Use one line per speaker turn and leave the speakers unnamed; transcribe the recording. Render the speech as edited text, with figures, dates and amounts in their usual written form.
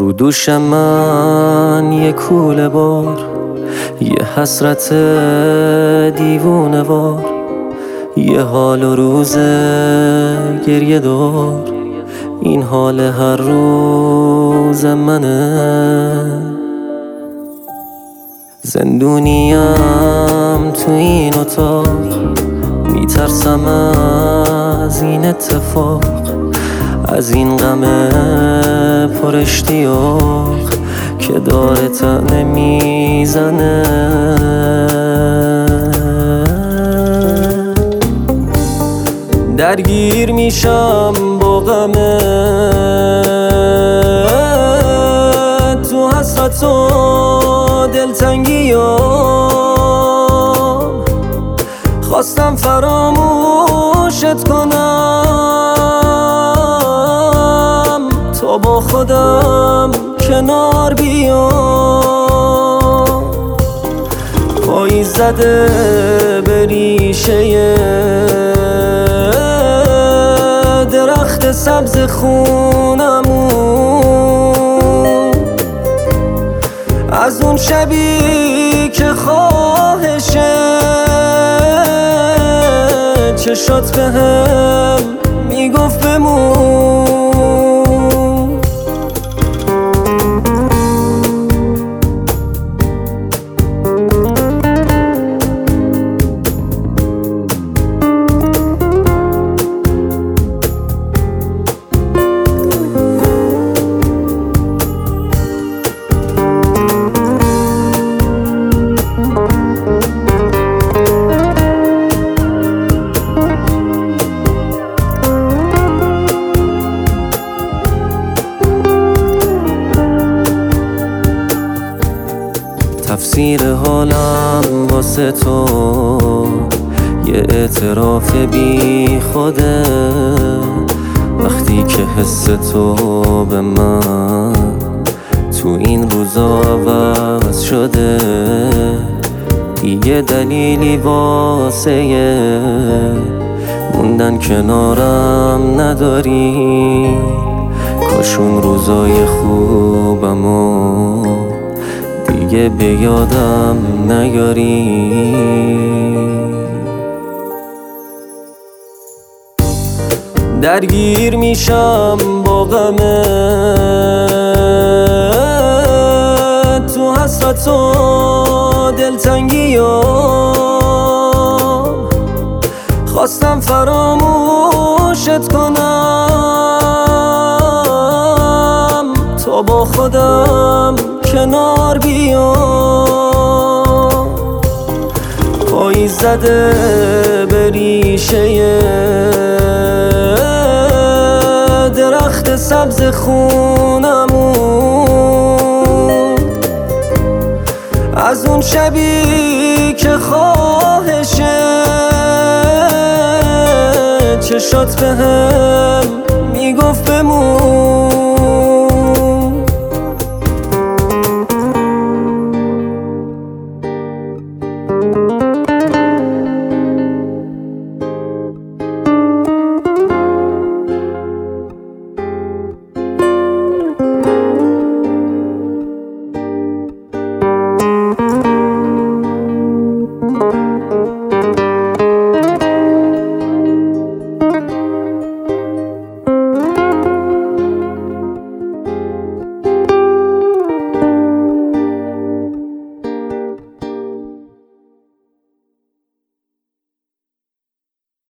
رو دوش من یه کوله بار، یه حسرت دیوونه وار، یه حال و روز گریه دار. این حال هر روز منه. زندونیم تو این اتاق، میترسم از این اتفاق، از این غم پر اشتیاق که داره طعنه میزنه. درگیر میشم با غمه، تو حسرت و دلتنگیام خواستم فراموشت کنم تا با خودم کنار بیام. پایی زده به ریشه درخت سبز خونمون، از اون شبی که خواهشه چشات به هم میگفت بمون. تفسیر حالم واسه تو یه اعتراف بی خوده، وقتی که حس تو به من تو این روزا عوض شده. یه دلیلی واسه موندن کنارم نداری، کاشون روزای خوبمو دیگه به یادم نیاری. درگیر میشم با غمه، تو حسرت و دلتنگیام خواستم فراموشت کنم تا با خودم کنار بیام. پایی زده به ریشه درخت سبز خونمون، از اون شبی که خواهشه چشات به هم میگفت بمون.